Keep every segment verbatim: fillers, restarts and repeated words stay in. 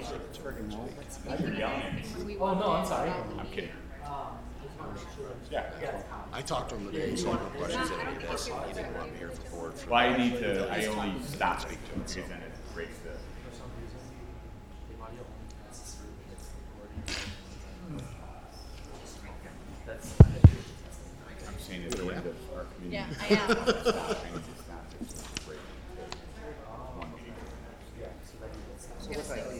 Oh, no, I'm sorry. I'm kidding. Yeah. I talked to him today, he said no questions that he asked, he didn't want me here for board. for- Well, I need to, I only stop speak to him because then it breaks the. I'm saying at the end of our committee. Yeah, I am. Stop, I need to stop it, so it's break the one meeting. Gonna say some-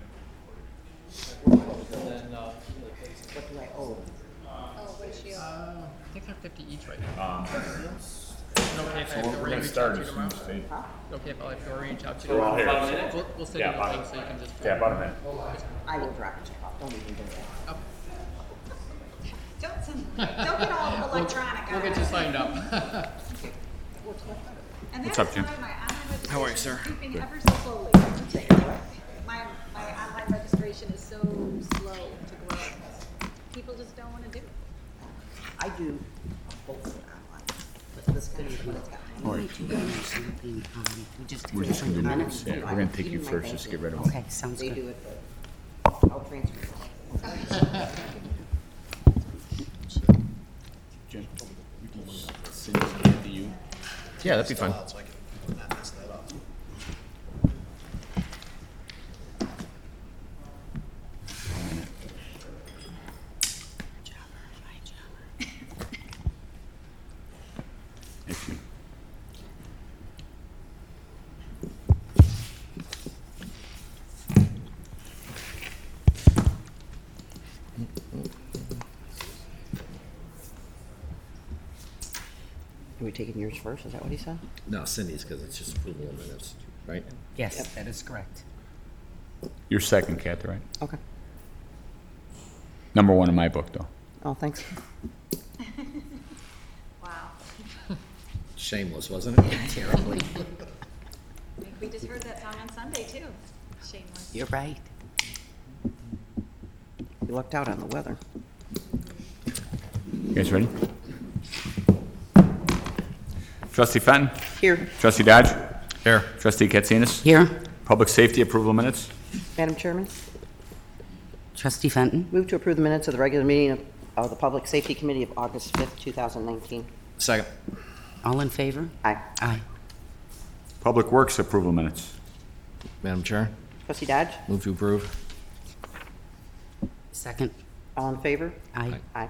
And then, uh, What do I owe? Oh, what is she? I think they're fifty each right now. Is it okay if I have We're to gonna reach start out to as you soon tomorrow? as they. Okay, if I have to reach out to We're you all tomorrow? here. We'll, we'll send Yeah, you the about- thing so you can just. Yeah, about a minute. I will drop a check off, don't even do that. Don't, send- don't get all electronic We'll on get you it. signed up. And What's that up, is Jim? why my online How are you, sir? registration is keeping ever so slowly. My, my online registration is so slow to grow. People just don't wanna do it. I do both online, but this committee, when it's got. Or if you want something, um, we just. We're just gonna do minutes. minutes. Yeah, we're gonna take you first, just get rid of them. Okay, sounds They good. do it, but I'll transfer. Jim, we can send it to you. Yeah, that'd be fine. Thank you. Are we taking yours first, is that what he said? No, Cindy's, because it's just approval of minutes, right? Yes, that is correct. You're second, Kathy, right? Okay. Number one in my book, though. Oh, thanks. Wow. Shameless, wasn't it? Terribly. I think we just heard that song on Sunday too. Shameless. You're right. You lucked out on the weather. You guys ready? Trustee Fenton? Here, Trustee Dodge? Here. Trustee Katsinas? Here, Public Safety Approval Minutes? Madam Chairman, Trustee Fenton. move to approve the minutes of the regular meeting of, of the Public Safety Committee of August fifth, two thousand nineteen. Second. All in favor? Aye. Aye. Public Works Approval Minutes? Madam Chair, Trustee Dodge, move to approve. Second. all in favor? Aye. Aye.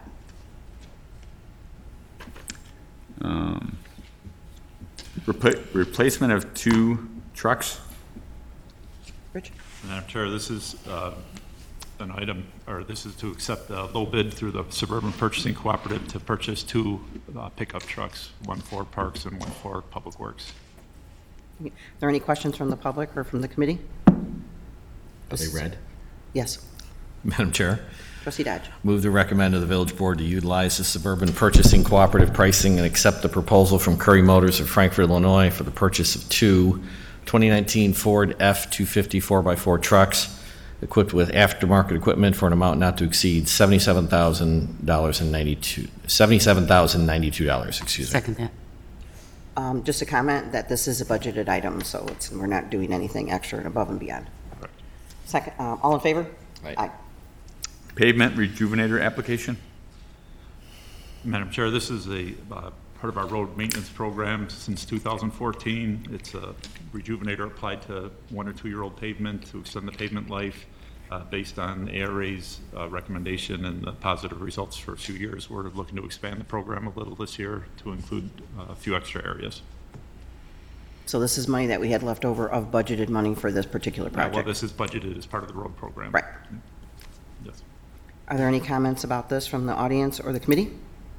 Um, repla- Replacement of two trucks? Rich? Madam Chair, this is uh, an item, or this is to accept the low bid through the Suburban Purchasing Cooperative to purchase two uh, pickup trucks, one for Parks and one for Public Works. Are there any questions from the public or from the committee? Are they read? Yes. Madam Chair, Trustee Dodge. move to recommend to the village board to utilize the Suburban Purchasing Cooperative pricing and accept the proposal from Curry Motors of Frankfort, Illinois for the purchase of two twenty nineteen Ford F two fifty four by four trucks equipped with aftermarket equipment for an amount not to exceed seventy-seven thousand dollars and ninety-two, seventy-seven thousand ninety-two dollars, excuse me. Second that. Um, just a comment that this is a budgeted item, so it's, we're not doing anything extra and above and beyond. Correct. Second, uh, all in favor? Aye. Pavement Rejuvenator Application? Madam Chair, this is a uh, part of our road maintenance program since two thousand fourteen. It's a rejuvenator applied to one or two-year-old pavement to extend the pavement life uh, based on A R A's uh, recommendation and the positive results for a few years. We're looking to expand the program a little this year to include uh, a few extra areas. So this is money that we had left over of budgeted money for this particular Uh, Well, project? this is budgeted as part of the road program. Right. Yes. Are there any comments about this from the audience or the committee?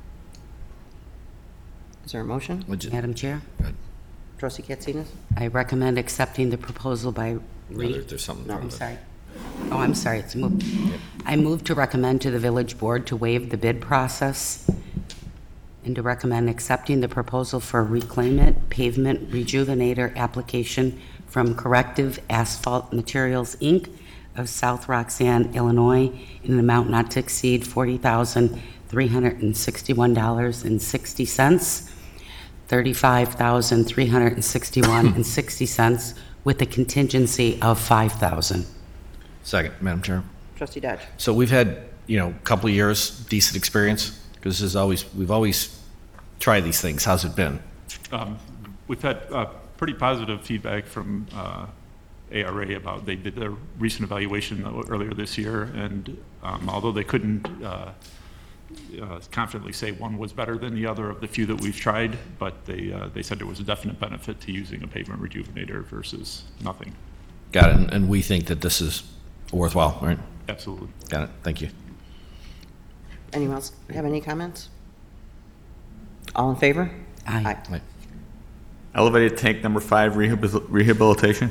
Is there a motion? Would you- Madam Chair, Trustee Katsinas? I recommend accepting the proposal by No, there- Reed. There's something. No, from I'm the- sorry. Oh, I'm sorry, it's moved. I move to recommend to the village board to waive the bid process and to recommend accepting the proposal for reclaimant pavement rejuvenator application from Corrective Asphalt Materials, Incorporated of South Roxanne, Illinois, in an amount not to exceed forty thousand three hundred sixty-one dollars and sixty cents, thirty-five thousand three hundred sixty-one dollars and sixty cents, with a contingency of five thousand dollars. Second, Madam Chair. Trustee Dodge? So we've had, you know, a couple of years, decent experience, because this is always, we've always tried these things. How's it been? Um, We've had uh, pretty positive feedback from uh, A R A about, they did their recent evaluation earlier this year, and um, although they couldn't uh, uh, confidently say one was better than the other of the few that we've tried, but they, uh, they said there was a definite benefit to using a pavement rejuvenator versus nothing. Got it. And- And we think that this is worthwhile, right? Absolutely. Got it. Thank you. Anyone else have any comments? All in favor? Aye. Right. Elevated tank number five rehabil- rehabilitation.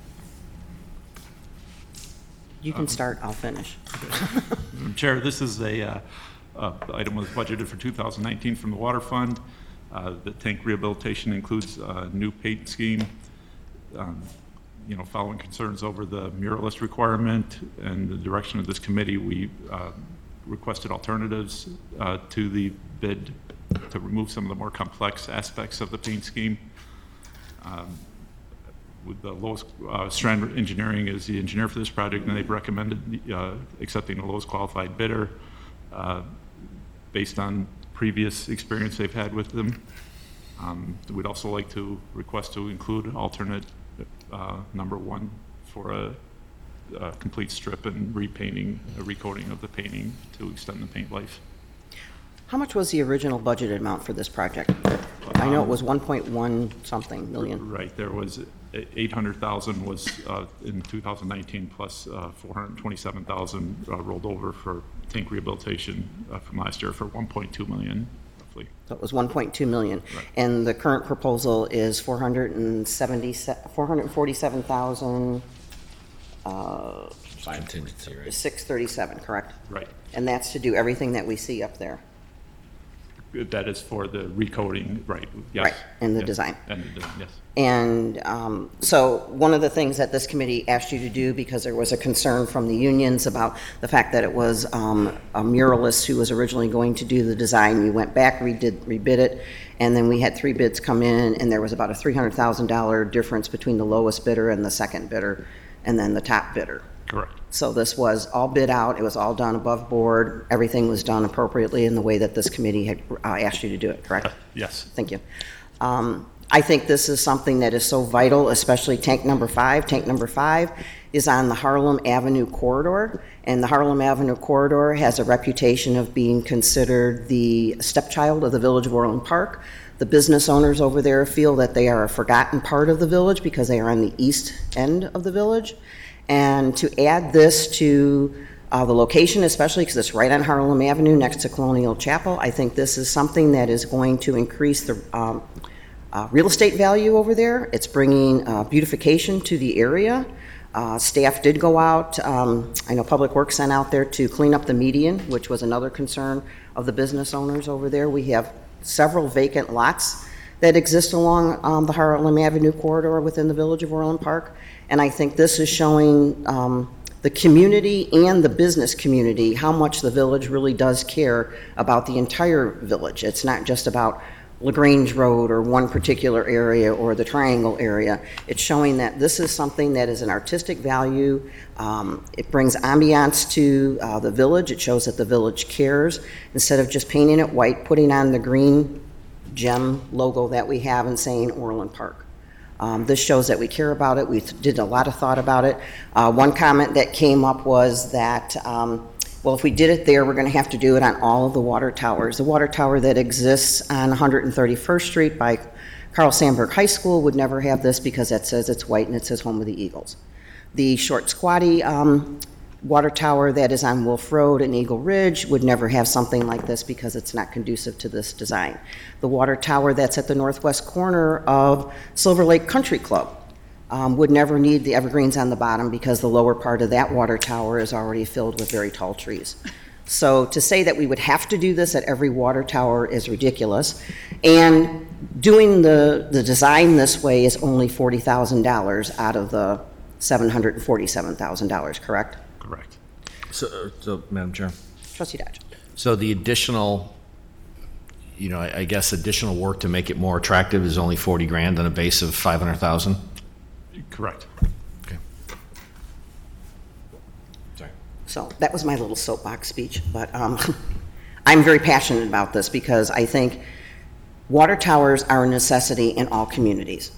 You can start, I'll finish. Madam Chair, this is a, uh, uh, item was budgeted for two thousand nineteen from the Water Fund. Uh, The tank rehabilitation includes a new paint scheme, um, you know, following concerns over the muralist requirement and the direction of this committee, we uh, requested alternatives uh, to the bid to remove some of the more complex aspects of the paint scheme. Um, With the lowest, uh, Strand Engineering is the engineer for this project, and they've recommended uh, accepting the lowest qualified bidder uh, based on previous experience they've had with them. Um, We'd also like to request to include alternate uh, number one for a, a complete strip and repainting, a recoating of the painting to extend the paint life. How much was the original budgeted amount for this project? I know it was one point one something million. Right, there was eight hundred thousand was uh, in two thousand nineteen plus uh, four hundred twenty-seven thousand uh, rolled over for tank rehabilitation uh, from last year for one point two million roughly. So it was one point two million. Right. And the current proposal is four hundred seventy, four hundred forty-seven thousand, uh, Contingency, right? six thirty-seven, correct? Right, And that's to do everything that we see up there. that is for the recoating, right, yes. Right, and the Yes. design. And the design, yes. And um, so one of the things that this committee asked you to do, because there was a concern from the unions about the fact that it was um, a muralist who was originally going to do the design, you went back, redid, rebid it, and then we had three bids come in, and there was about a three hundred thousand dollars difference between the lowest bidder and the second bidder, and then the top bidder. Correct. So this was all bid out, it was all done above board, everything was done appropriately in the way that this committee had uh, asked you to do it, correct? Yes, Thank you. Um, I think this is something that is so vital, especially tank number five. Tank number five is on the Harlem Avenue corridor, and the Harlem Avenue corridor has a reputation of being considered the stepchild of the Village of Orland Park. The business owners over there feel that they are a forgotten part of the village because they are on the east end of the village. And to add this to uh, the location, especially because it's right on Harlem Avenue next to Colonial Chapel, I think this is something that is going to increase the um, uh, real estate value over there. It's bringing uh, beautification to the area. Uh, staff did go out, um, I know Public Works sent out there to clean up the median, which was another concern of the business owners over there. We have several vacant lots that exist along um, the Harlem Avenue corridor within the Village of Orland Park. And I think this is showing um, the community and the business community how much the village really does care about the entire village. It's not just about LaGrange Road or one particular area or the Triangle area. It's showing that this is something that is an artistic value. Um, it brings ambiance to uh, the village. It shows that the village cares. Instead of just painting it white, putting on the green gem logo that we have and saying Orland Park. Um, this shows that we care about it. We did a lot of thought about it. Uh, one comment that came up was that, um, well, if we did it there, we're going to have to do it on all of the water towers. The water tower that exists on one hundred thirty-first Street by Carl Sandburg High School would never have this because it says it's white and it says Home of the Eagles. The short squatty um, water tower that is on Wolf Road and Eagle Ridge would never have something like this because it's not conducive to this design. The water tower that's at the northwest corner of Silver Lake Country Club um, would never need the evergreens on the bottom because the lower part of that water tower is already filled with very tall trees. So to say that we would have to do this at every water tower is ridiculous. And doing the, the design this way is only forty thousand dollars out of the seven hundred forty-seven thousand dollars, correct? correct. So, so, Madam Chair. Trustee Dodge. So the additional, you know, I I guess additional work to make it more attractive is only forty grand on a base of five hundred thousand? Correct. Okay. So that was my little soapbox speech, but um, I'm very passionate about this because I think water towers are a necessity in all communities.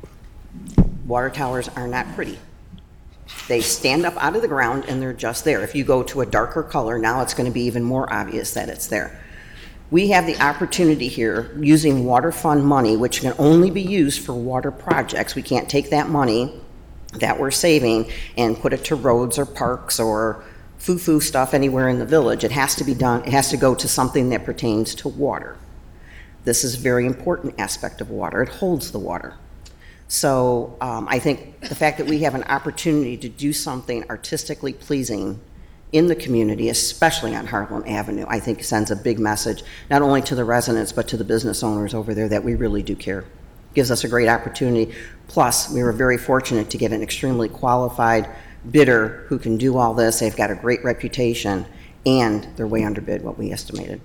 Water towers are not pretty. They stand up out of the ground and they're just there. If you go to a darker color, now it's going to be even more obvious that it's there. We have the opportunity here, using water fund money, which can only be used for water projects. We can't take that money that we're saving and put it to roads or parks or foo-foo stuff anywhere in the village. It has to be done, it has to go to something that pertains to water. This is a very important aspect of water. It holds the water. So um, I think the fact that we have an opportunity to do something artistically pleasing in the community, especially on Harlem Avenue, I think sends a big message, not only to the residents, but to the business owners over there that we really do care. Gives us a great opportunity. Plus, we were very fortunate to get an extremely qualified bidder who can do all this. They've got a great reputation, and they're way underbid what we estimated.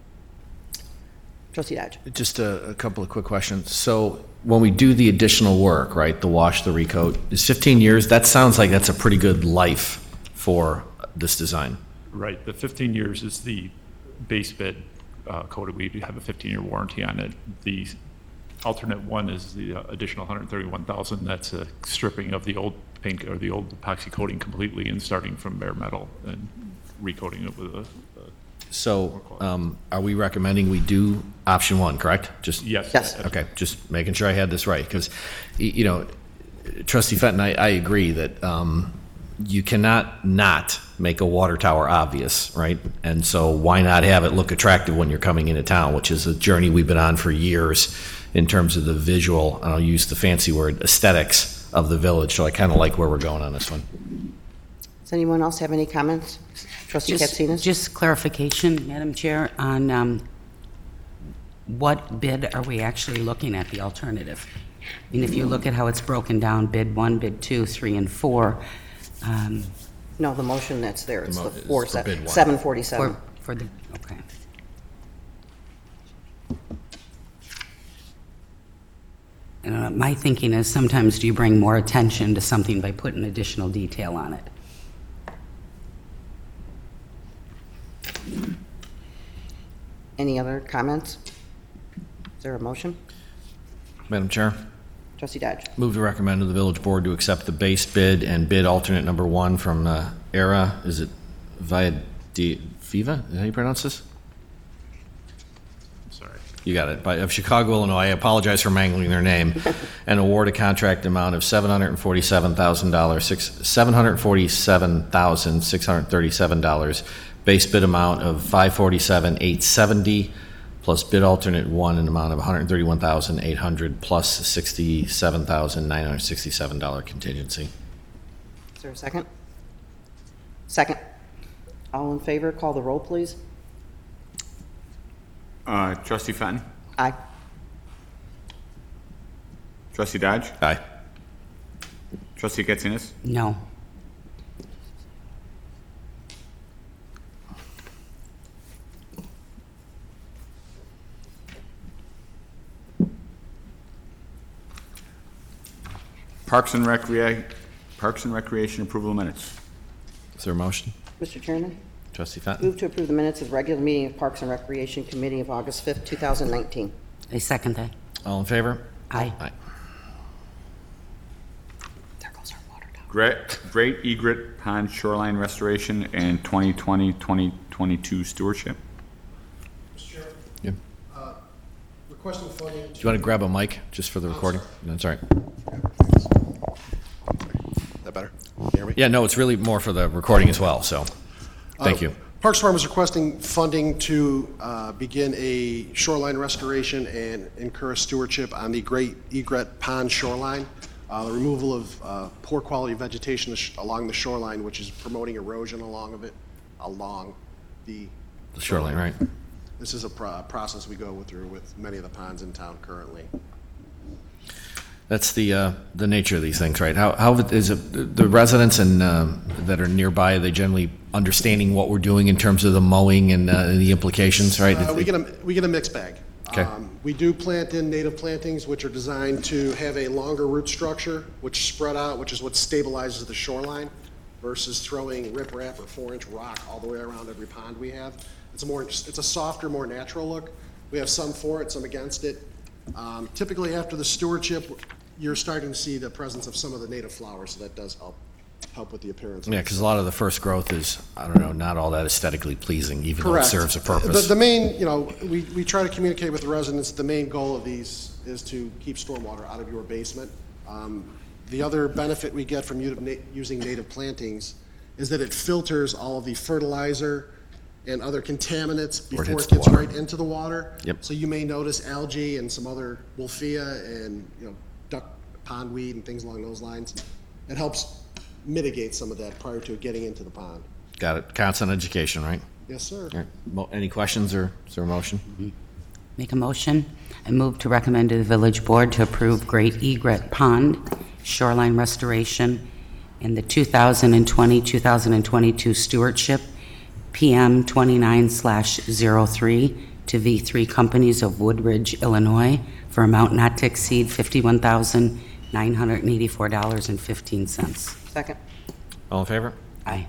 Trustee Dodge. Just a, a couple of quick questions. So when we do the additional work, right, the wash, the recoat, is fifteen years, that sounds like that's a pretty good life for this design. Right, the fifteen years is the base bid uh, coated. We have a fifteen-year warranty on it. The alternate one is the uh, additional one hundred thirty-one thousand dollars. That's a stripping of the old paint or the old epoxy coating completely and starting from bare metal and recoating it with a. a So um, are we recommending we do option one, correct? Just yes. Yes. Okay, just making sure I had this right, because, you know, Trustee Fenton, I, I agree that um, you cannot not make a water tower obvious, right? And so why not have it look attractive when you're coming into town, which is a journey we've been on for years in terms of the visual, and I'll use the fancy word, aesthetics of the village. So I kind of like where we're going on this one. Does anyone else have any comments? Trustee Just, Katsinas? just clarification, Madam Chair, on um, what bid are we actually looking at, the alternative? I mean, if you look at how it's broken down, bid one, bid two, three, and four, um, No, the motion that's there, it's The the mo- is four, for bid one. seven forty-seven. for, for the, okay. And, uh, my thinking is sometimes do you bring more attention to something by putting additional detail on it? Any other comments? Is there a motion? Madam Chair, Trustee Dodge. move to recommend to the village board to accept the base bid and bid alternate number one from uh, ERA. Is it Via Di Viva? Is that how you pronounce this? I'm sorry. You got it. By, of Chicago, Illinois. I apologize for mangling their name. And award a contract amount of seven hundred forty-seven thousand dollars, seven hundred forty-seven thousand six hundred thirty-seven dollars. Base bid amount of five hundred forty-seven thousand eight hundred seventy dollars plus bid alternate one an amount of one hundred thirty-one thousand eight hundred dollars plus sixty-seven thousand nine hundred sixty-seven dollars contingency. Is there a second? Second. All in favor, call the roll, please. Uh, Trustee Fenton? Aye. Trustee Dodge? Aye. Trustee Katsinas? No. Parks and Recrea, Parks and Recreation approval of minutes. Is there a motion? Mister Chairman, Trustee Fenton? move to approve the minutes of the regular meeting of Parks and Recreation Committee of August fifth, two thousand nineteen. I second that. All in favor? Aye. Aye. There goes our water tower. Great, Great Egret Pond Shoreline Restoration and twenty twenty, twenty twenty-two stewardship. Mister Chair, Yeah. uh, requesting funding. Do you want to grab a mic just for the recording? That's all right. That better? Can you hear me? Yeah, no, it's really more for the recording as well, so thank Uh, you. Parks Department is requesting funding to uh, begin a shoreline restoration and incur stewardship on the Great Egret Pond shoreline. Uh, the removal of uh, poor quality vegetation sh- along the shoreline, which is promoting erosion along of it, along the. The shoreline, right? This is a pro- process we go through with many of the ponds in town currently. That's the uh, the nature of these things, right? How how is it, the residents and um, that are nearby? Are they generally understanding what we're doing in terms of the mowing and, uh, and the implications, right? Uh, we get a we get a mixed bag. Okay. Um, we do plant in native plantings, which are designed to have a longer root structure, which spread out, which is what stabilizes the shoreline, versus throwing riprap or four-inch rock all the way around every pond we have. It's a more, it's a softer, more natural look. We have some for it, some against it. Um, Typically, after the stewardship, you're starting to see the presence of some of the native flowers, so that does help, help with the appearance. Yeah, because a lot of the first growth is, I don't know, not all that aesthetically pleasing, even though it Correct. serves a The, purpose. the main, you know, we, we try to communicate with the residents, the main goal of these is to keep stormwater out of your basement. Um, The other benefit we get from u- na- using native plantings is that it filters all of the fertilizer and other contaminants Or it before hits it the gets water. right into the water. Yep. So you may notice algae and some other wolfia and, you know, duck pondweed and things along those lines. It helps mitigate some of that prior to it getting into the pond. Got it. Counts on education, right? Yes, sir. All right. Mo- Any questions, or is there a motion? Make a motion. I move to recommend to the village board to approve Great Egret Pond shoreline restoration in the two thousand twenty, two thousand twenty-two stewardship, P M twenty-nine slash zero three, to V three Companies of Woodridge, Illinois, for amount not to exceed fifty-one thousand nine hundred eighty-four dollars and fifteen cents. Second. All in favor? Aye.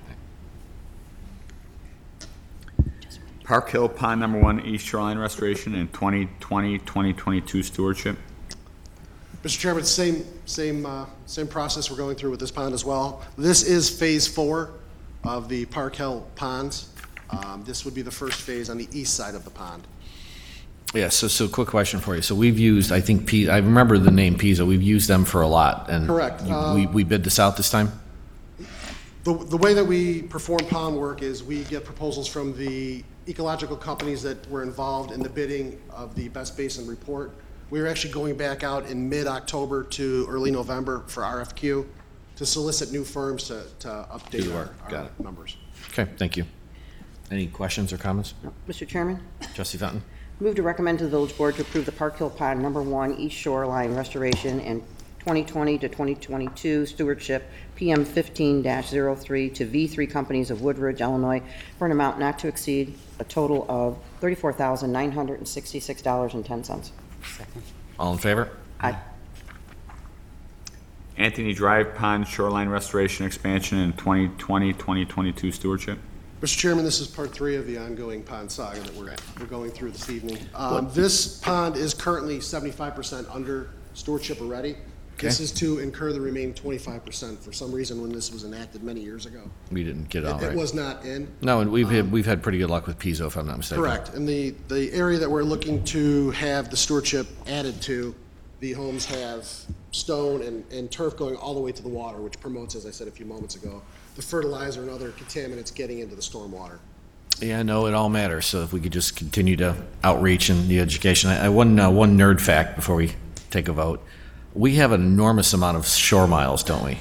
Park Hill Pond Number One East Shoreline Restoration and twenty twenty, twenty twenty-two stewardship. Mister Chairman, same, same, uh, same process we're going through with this pond as well. This is Phase Four of the Park Hill ponds. Um, This would be the first phase on the east side of the pond. Yeah, so, so quick question for you. So we've used, I think, P, I remember the name Pisa, we've used them for a lot, and Correct. you- Um, we, we bid this out this time? The, the way that we perform pond work is we get proposals from the ecological companies that were involved in the bidding of the Best Basin Report. We are actually going back out in mid-October to early November for R F Q to solicit new firms to, to Do update the our, work. Got our it. numbers. Okay, thank you. Any questions or comments? Mister Chairman, Trustee Fenton? move to recommend to the village board to approve the Park Hill Pond Number One East Shoreline Restoration and twenty twenty to twenty twenty-two stewardship, P M fifteen dash zero three, to V three Companies of Woodridge, Illinois, for an amount not to exceed a total of thirty-four thousand nine hundred sixty-six dollars and ten cents. Second. All in favor? Aye. Anthony Drive Pond Shoreline Restoration Expansion and twenty twenty, twenty twenty-two stewardship. Mister Chairman, this is part three of the ongoing pond saga that we're, we're going through this evening. Um, This pond is currently seventy-five percent under stewardship already. This Okay. is to incur the remaining twenty-five percent. For some reason, when this was enacted many years ago, We didn't get it all it it right. was not in. No, and we've had, we've had pretty good luck with Piso, if I'm not mistaken. Correct. And the, the area that we're looking to have the stewardship added to, the homes have stone and, and turf going all the way to the water, which promotes, as I said a few moments ago, the fertilizer and other contaminants getting into the stormwater. Yeah, no, it all matters, so if we could just continue to outreach and the education. I, I one, uh, one nerd fact before we take a vote. We have an enormous amount of shore miles, don't we?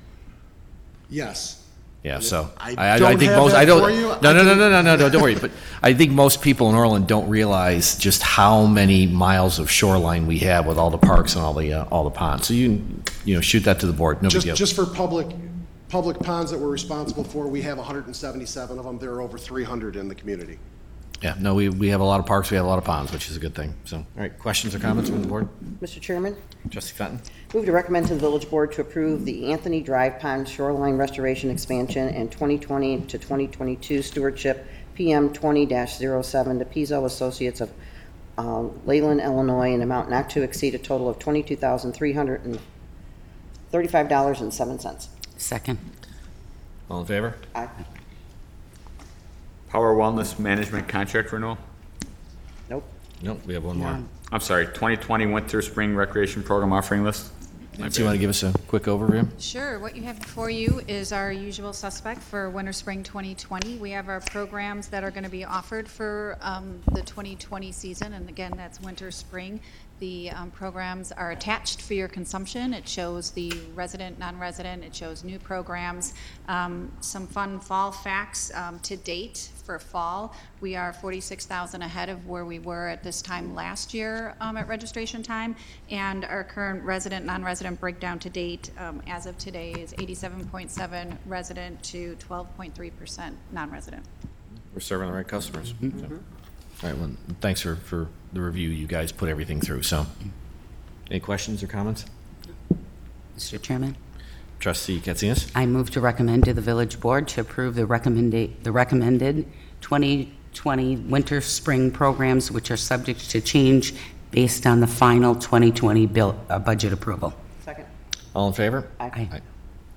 Yes. Yeah, so. I I, I don't think have most. that I don't. for you. No, I no, no, can- no, no, no, no. Don't worry. But I think most people in Orland don't realize just how many miles of shoreline we have with all the parks and all the uh, all the ponds. So you you know shoot that to the board. No big Just, deal. just for public, public ponds that we're responsible for, we have one hundred seventy-seven of them. There are over three hundred in the community. Yeah, no, we we have a lot of parks. We have a lot of ponds, which is a good thing. So, all right, questions or comments from the board? Mister Chairman, Trustee Fenton. move to recommend to the village board to approve the Anthony Drive Pond Shoreline Restoration Expansion and twenty twenty to twenty twenty-two stewardship, P M twenty dash zero seven, to Pizzo Associates of um, Leyland, Illinois, an amount not to exceed a total of twenty-two thousand three hundred thirty-five dollars and seven cents. Second. All in favor? Aye. Power Wellness Management Contract Renewal. Nope. Nope, we have one more. I'm sorry, twenty twenty Winter Spring Recreation Program Offering List. My Do you want to bad. give us a quick overview? Sure. What you have before you is our usual suspect for Winter Spring twenty twenty. We have our programs that are going to be offered for um, the twenty twenty season, and again, that's winter, spring. The um, programs are attached for your consumption. It shows the resident, non-resident. It shows new programs. Um, some fun fall facts um, to date for fall. We are forty-six thousand ahead of where we were at this time last year um, at registration time, and our current resident, non-resident breakdown to date um, as of today is eighty-seven point seven resident to twelve point three percent non-resident. We're serving the right customers. So. All right, well, thanks for, for the review. You guys put everything through, so. Any questions or comments? Mister Chairman, Trustee Katsinas? I move to recommend to the village board to approve the recommenda- the recommended twenty twenty winter spring programs, which are subject to change based on the final twenty twenty bill, uh, budget approval. Second. All in favor? Aye. Aye.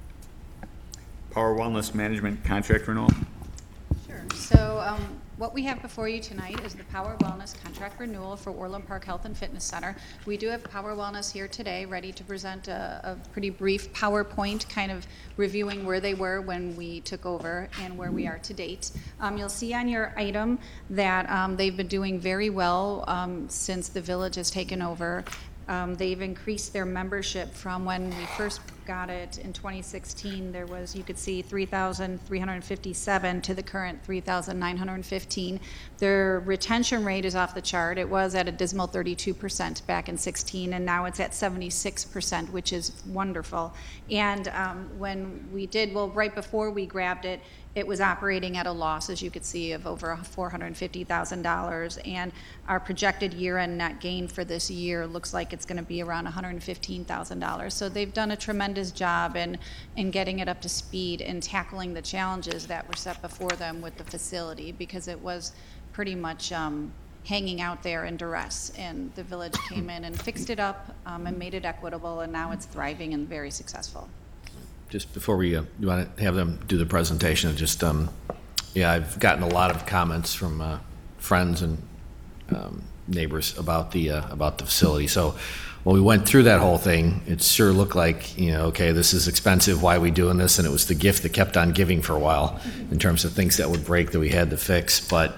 Power Wellness Management Contract Renewal. Sure. So um, what we have before you tonight is the Power Wellness contract renewal for Orland Park Health and Fitness Center. We do have Power Wellness here today, ready to present a, a pretty brief PowerPoint, kind of reviewing where they were when we took over and where we are to date. Um, you'll see on your item that um, they've been doing very well um, since the village has taken over. Um, they've increased their membership from when we first got it in twenty sixteen. There was, you could see, three thousand three hundred fifty-seven to the current three thousand nine hundred fifteen. Their retention rate is off the chart. It was at a dismal thirty-two percent back in sixteen, and now it's at seventy-six percent, which is wonderful. And um, when we did, well, right before we grabbed it, it was operating at a loss, as you could see, of over four hundred fifty thousand dollars. And our projected year-end net gain for this year looks like it's going to be around one hundred fifteen thousand dollars. So they've done a tremendous job in, in getting it up to speed and tackling the challenges that were set before them with the facility, because it was pretty much um, hanging out there in duress. And the village came in and fixed it up um, and made it equitable, and now it's thriving and very successful. Just before we, uh, you want to have them do the presentation, just, um, yeah, I've gotten a lot of comments from uh, friends and um, neighbors about the uh, about the facility. So when we went through that whole thing, it sure looked like, you know, okay, this is expensive, why are we doing this? And it was the gift that kept on giving for a while in terms of things that would break that we had to fix. But,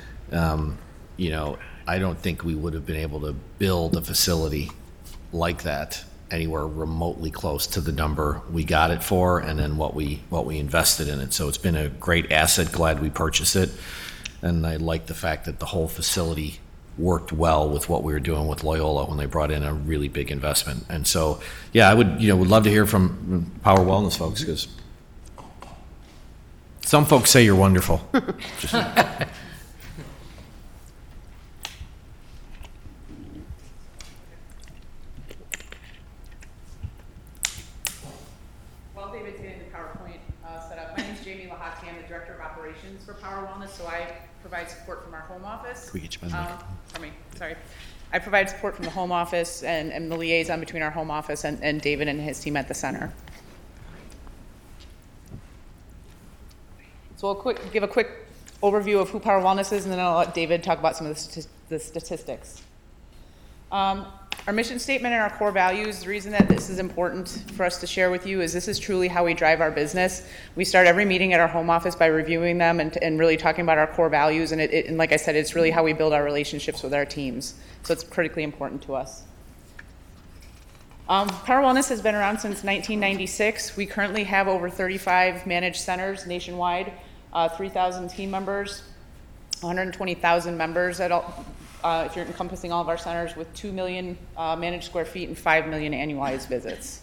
um, you know, I don't think we would have been able to build a facility like that anywhere remotely close to the number we got it for, and then what we what we invested in it. So it's been a great asset. Glad we purchased it, and I like the fact that the whole facility worked well with what we were doing with Loyola when they brought in a really big investment. And so, yeah, I would you know would love to hear from Power Wellness folks, because some folks say you're wonderful. Just, for Power Wellness, so I provide support from our home office. Can we get you by the um, microphone? Pardon me, sorry. I provide support from the home office and, and the liaison between our home office and, and David and his team at the center. So we'll quick, give a quick overview of who Power Wellness is, and then I'll let David talk about some of the, st- the statistics. Um, Our mission statement and our core values, the reason that this is important for us to share with you is this is truly how we drive our business. We start every meeting at our home office by reviewing them and, and really talking about our core values. And, it, it, and like I said, it's really how we build our relationships with our teams. So it's critically important to us. Um, Power Wellness has been around since nineteen ninety-six. We currently have over thirty-five managed centers nationwide, uh, three thousand team members, one hundred twenty thousand members at all. Uh, if you're encompassing all of our centers, with two million uh, managed square feet and five million annualized visits.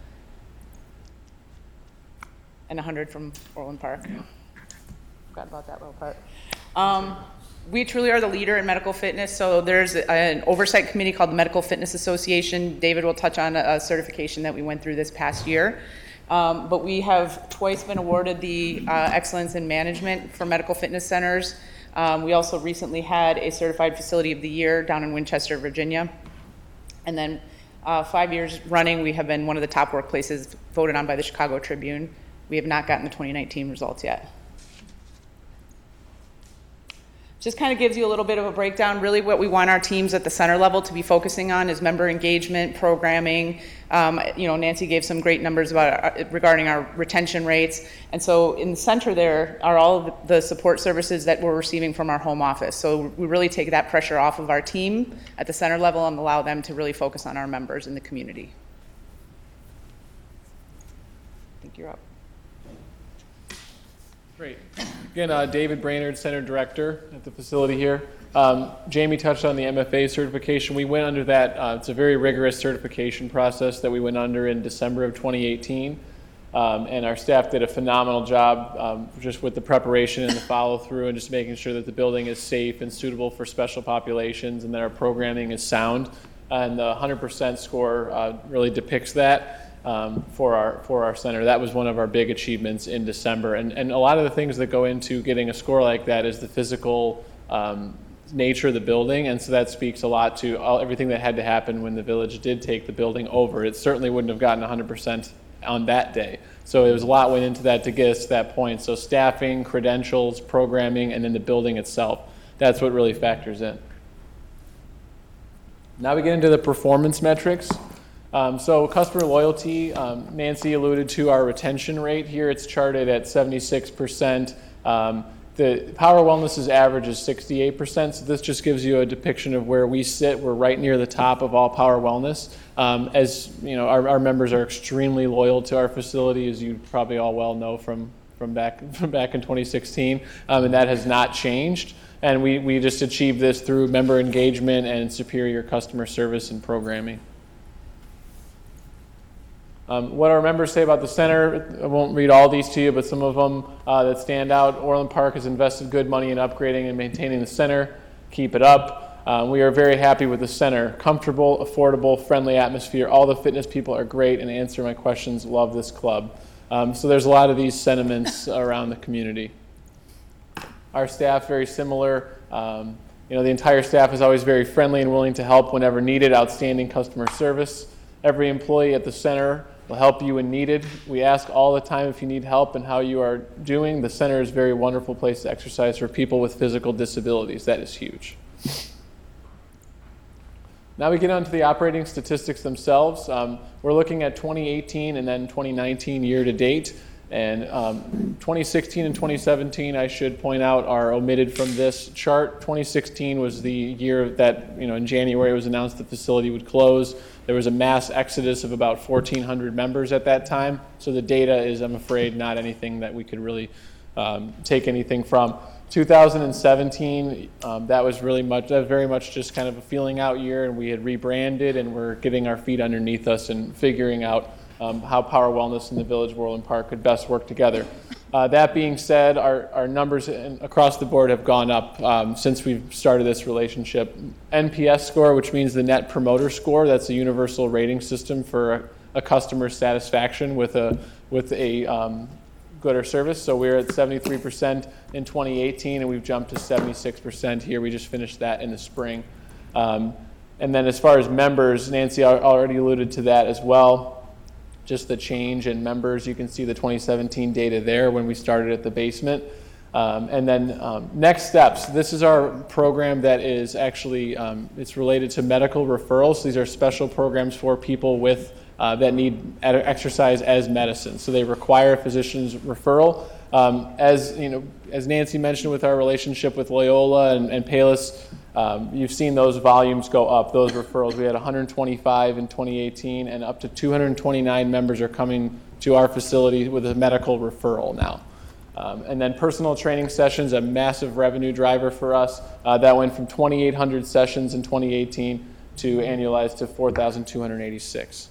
And one hundred from Orland Park. Forgot about that little part. Um, we truly are the leader in medical fitness, so there's an oversight committee called the Medical Fitness Association. David will touch on a, a certification that we went through this past year. Um, but we have twice been awarded the uh, Excellence in Management for Medical Fitness Centers. Um, we also recently had a Certified Facility of the Year down in Winchester, Virginia. And then uh, five years running, we have been one of the top workplaces voted on by the Chicago Tribune. We have not gotten the twenty nineteen results yet. Just kind of gives you a little bit of a breakdown. Really what we want our teams at the center level to be focusing on is member engagement, programming. Um, you know, Nancy gave some great numbers about our, regarding our retention rates. And so in the center there are all the support services that we're receiving from our home office. So we really take that pressure off of our team at the center level and allow them to really focus on our members in the community. I think you're up. Great. Again, uh, David Brainerd, Center Director at the facility here. Um, Jamie touched on the M F A certification. We went under that. Uh, it's a very rigorous certification process that we went under in December of twenty eighteen. Um, and our staff did a phenomenal job um, just with the preparation and the follow through and just making sure that the building is safe and suitable for special populations and that our programming is sound. And the one hundred percent score uh, really depicts that. um, for our for our center. That was one of our big achievements in December. And and a lot of the things that go into getting a score like that is the physical um, nature of the building, and so that speaks a lot to all, everything that had to happen when the village did take the building over. It certainly wouldn't have gotten one hundred percent on that day. So it was a lot went into that to get us to that point. So staffing, credentials, programming, and then the building itself. That's what really factors in. Now we get into the performance metrics. Um, so customer loyalty, um, Nancy alluded to our retention rate here. It's charted at seventy-six percent. Um, The Power Wellness's average is sixty-eight percent, so this just gives you a depiction of where we sit. We're right near the top of all Power Wellness. Um, as you know, our, our members are extremely loyal to our facility, as you probably all well know from from back from back in twenty sixteen, um, and that has not changed. And we we just achieved this through member engagement and superior customer service and programming. Um, what our members say about the center, I won't read all these to you, but some of them uh, that stand out. Orland Park has invested good money in upgrading and maintaining the center. Keep it up. Um, we are very happy with the center. Comfortable, affordable, friendly atmosphere. All the fitness people are great and answer my questions. Love this club. Um, so there's a lot of these sentiments around the community. Our staff, very similar. Um, you know, the entire staff is always very friendly and willing to help whenever needed. Outstanding customer service. Every employee at the center will help you when needed. We ask all the time if you need help and how you are doing. The center is a very wonderful place to exercise for people with physical disabilities. That is huge. Now we get on to the operating statistics themselves. Um, we're looking at twenty eighteen and then twenty nineteen year to date. And um, twenty sixteen and twenty seventeen, I should point out, are omitted from this chart. twenty sixteen was the year that, you know, in January it was announced the facility would close. There was a mass exodus of about fourteen hundred members at that time. So the data is, I'm afraid, not anything that we could really um, take anything from. two thousand seventeen, um, that was really much, that was very much just kind of a feeling out year, and we had rebranded and we're getting our feet underneath us and figuring out Um, how Power Wellness and the Village of Orland Park could best work together. Uh, that being said, our, our numbers in, across the board have gone up um, since we've started this relationship. N P S score, which means the Net Promoter Score, that's a universal rating system for a, a customer's satisfaction with a, with a um, good or service. So we're at seventy-three percent in twenty eighteen, and we've jumped to seventy-six percent here. We just finished that in the spring. Um, and then as far as members, Nancy already alluded to that as well. Just the change in members. You can see the twenty seventeen data there when we started at the basement. Um, and then um, next steps. This is our program that is actually, um, it's related to medical referrals. These are special programs for people with uh, that need exercise as medicine. So they require a physician's referral. Um, as you know, as Nancy mentioned with our relationship with Loyola and, and Payless, Um, you've seen those volumes go up, those referrals. We had one hundred twenty-five in twenty eighteen, and up to two hundred twenty-nine members are coming to our facility with a medical referral now. Um, and then personal training sessions, a massive revenue driver for us. Uh, that went from twenty-eight hundred sessions in twenty eighteen to annualized to four thousand two hundred eighty-six.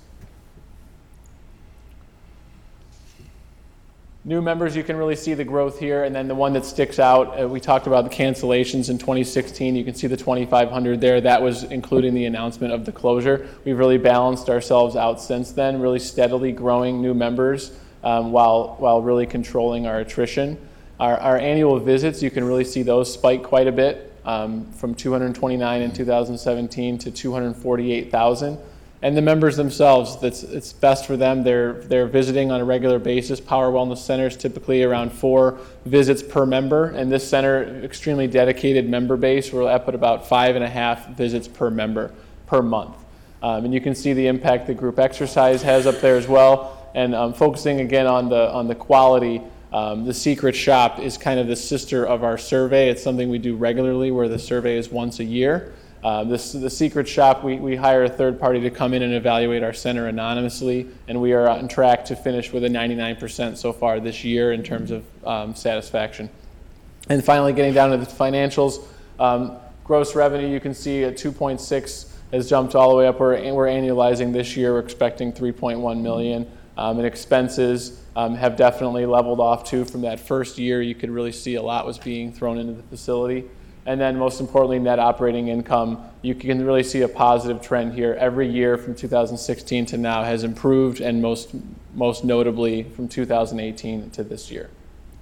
New members, you can really see the growth here, and then the one that sticks out, uh, we talked about the cancellations in twenty sixteen. You can see the twenty-five hundred there. That was including the announcement of the closure. We've really balanced ourselves out since then, really steadily growing new members um, while while really controlling our attrition. Our, our annual visits, you can really see those spike quite a bit um, from two hundred twenty-nine in two thousand seventeen to two hundred forty-eight thousand. And the members themselves, that's, it's best for them. They're, they're visiting on a regular basis. Power Wellness Centers typically around four visits per member. And this center, extremely dedicated member base. We're up at about five and a half visits per member per month. Um, and you can see the impact that group exercise has up there as well. And um, focusing again on the, on the quality, um, the Secret Shop is kind of the sister of our survey. It's something we do regularly where the survey is once a year. Uh, this, the Secret Shop, we, we hire a third party to come in and evaluate our center anonymously, and we are on track to finish with a ninety-nine percent so far this year in terms of um, satisfaction. And finally, getting down to the financials, um, gross revenue, you can see at two point six has jumped all the way up. We're, we're annualizing this year. We're expecting three point one million dollars. Um, and expenses um, have definitely leveled off too from that first year. You could really see a lot was being thrown into the facility. And then most importantly, net operating income, you can really see a positive trend here. Every year from two thousand sixteen to now has improved, and most, most notably from two thousand eighteen to this year.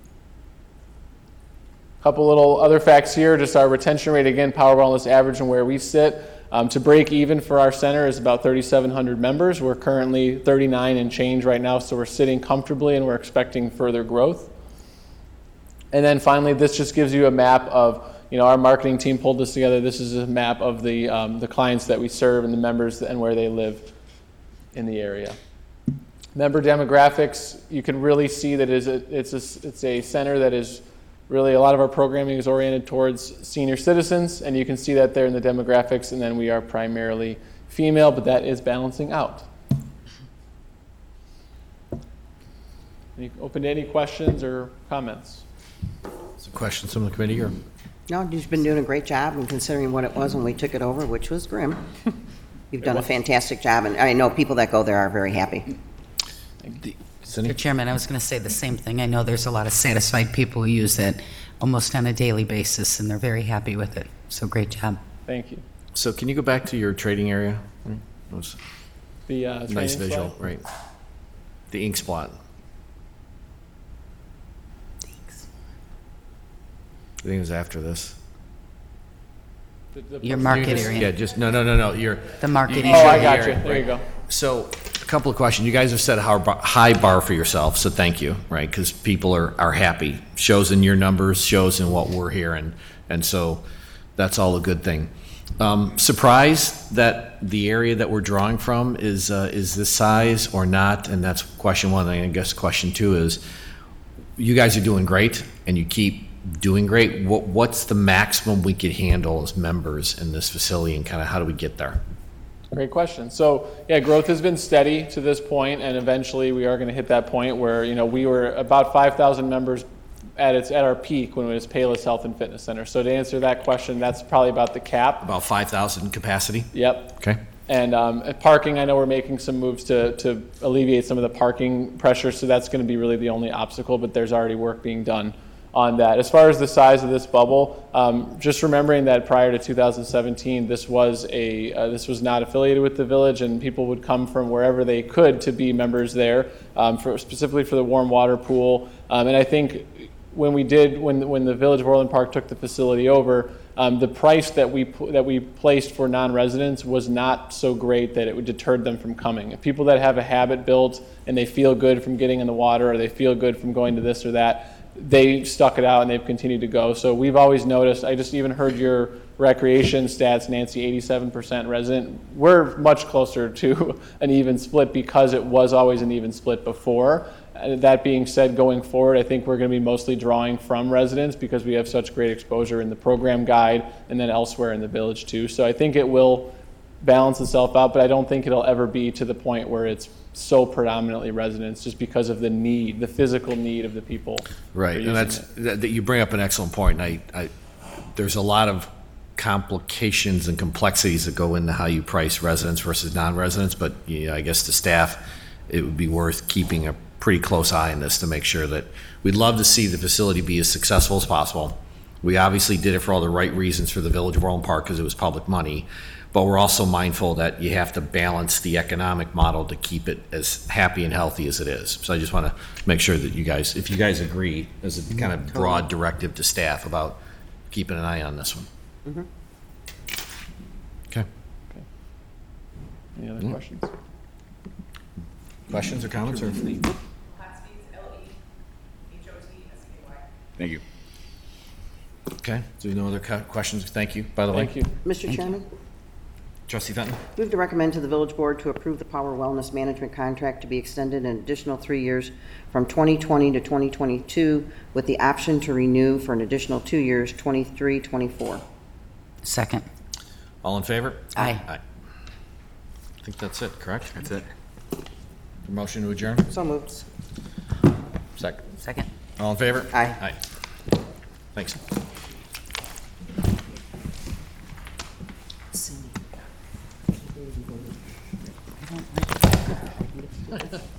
Couple little other facts here, just our retention rate, again, Power Wellness average and where we sit. Um, to break even for our center is about thirty-seven hundred members. We're currently thirty-nine and change right now, so we're sitting comfortably and we're expecting further growth. And then finally, this just gives you a map of, you know, our marketing team pulled this together. This is a map of the, um, the clients that we serve and the members and where they live in the area. Member demographics, you can really see that it is a, it's, a, it's a center that is really, a lot of our programming is oriented towards senior citizens, and you can see that there in the demographics, and then we are primarily female, but that is balancing out. Any, open to any questions or comments? Some questions from the committee, or? No, you've been doing a great job, and considering what it was when we took it over, which was grim, you've done a fantastic job, and I know people that go there are very happy. Mister Chairman, I was going to say the same thing. I know there's a lot of satisfied people who use it almost on a daily basis, and they're very happy with it. So great job. Thank you. So can you go back to your trading area? That was The uh, nice training visual, slide? right? The ink spot. I think it was after this. The- the Your person- market Just- area. Yeah, just, no, no, no, no, you're. The marketing. you Oh, showed I the got area, you. There you right. go. So, a couple of questions. You guys have set a high bar- high bar for yourself, so thank you, right? Because people are, are happy. Shows in your numbers, shows in what we're hearing, and so that's all a good thing. Um, surprised that the area that we're drawing from is uh, is this size or not? And that's question one. And I guess question two is, you guys are doing great, and you keep doing great. What what's the maximum we could handle as members in this facility, and kind of how do we get there? Great question. So, yeah, growth has been steady to this point, and eventually we are going to hit that point where, you know, we were about five thousand members at its at our peak when it was Payless Health and Fitness Center. So to answer that question, that's probably about the cap. About five thousand capacity? Yep. Okay. And um, at parking, I know we're making some moves to, to alleviate some of the parking pressure, so that's going to be really the only obstacle, but there's already work being done on that. As far as the size of this bubble, um, just remembering that prior to two thousand seventeen, this was a uh, this was not affiliated with the village, and people would come from wherever they could to be members there, um, for specifically for the warm water pool. Um, and I think when we did when when the Village of Orland Park took the facility over, um, the price that we that we placed for non-residents was not so great that it would deter them from coming. If people that have a habit built and they feel good from getting in the water, or they feel good from going to this or that, they stuck it out and they've continued to go. So we've always noticed, I just even heard your recreation stats, Nancy, eighty-seven percent resident. We're much closer to an even split because it was always an even split before. Uh, That being said, going forward, I think we're going to be mostly drawing from residents because we have such great exposure in the program guide and then elsewhere in the village too. So I think it will balance itself out, but I don't think it'll ever be to the point where it's so predominantly residents just because of the need, the physical need of the people. Right, who are and that's, using that, that you bring up an excellent point. I, I, there's a lot of complications and complexities that go into how you price residents versus non-residents, but yeah, I guess the staff, it would be worth keeping a pretty close eye on this to make sure that, we'd love to see the facility be as successful as possible. We obviously did it for all the right reasons for the Village of Orland Park because it was public money, but we're also mindful that you have to balance the economic model to keep it as happy and healthy as it is. So I just want to make sure that you guys, if you guys agree, as a kind of broad directive to staff about keeping an eye on this one. Mhm. Okay. Any other Mm. questions? Questions or comments? Or Thank you. okay. So no other co- questions? Thank you. By the way, Thank you. Mister Chairman, Trustee Fenton. move to recommend to the Village Board to approve the Power Wellness Management contract to be extended an additional three years from twenty twenty to twenty twenty-two, with the option to renew for an additional two years, twenty-three twenty-four. Second. All in favor? Aye. Aye. I think that's it. Correct. That's it. Motion to adjourn. So moved. Second. Second. All in favor? Aye. Aye. Thanks. I don't like